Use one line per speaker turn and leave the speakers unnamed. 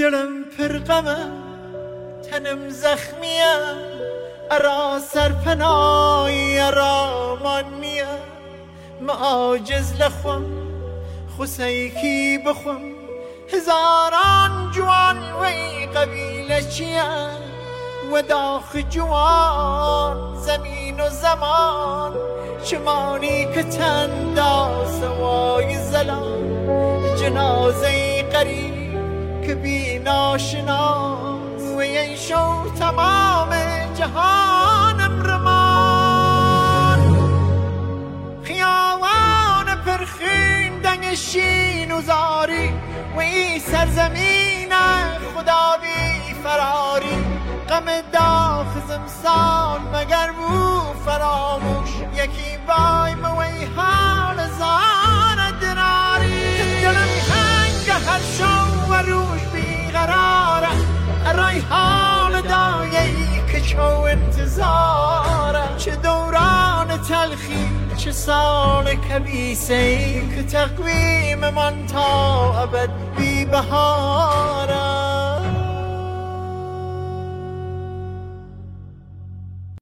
دلم پرغمه تنم زخمیه ارا سرپنایی ارا مانیه ما عاجز لخوام خسیکی بخوام هزاران جوان وی قبیله چیه و داخ جوان زمین و زمان چمانی که تندا سوای زلان جنازه قریب که بی ناشناس و این شو تمام جهانم رمان خیابان پرخین دنگ شین و زاری و این سرزمین خدا بی فراری غم داخ زمسان مگر بو فراموش یکی بای موی حال زان دراری دلم هنگ هر شو و روش بیقراره ارای حال دایهی که چو انتظاره چه دوران تلخی چه سال کبیسهی که تقویم من تا ابد بی بهار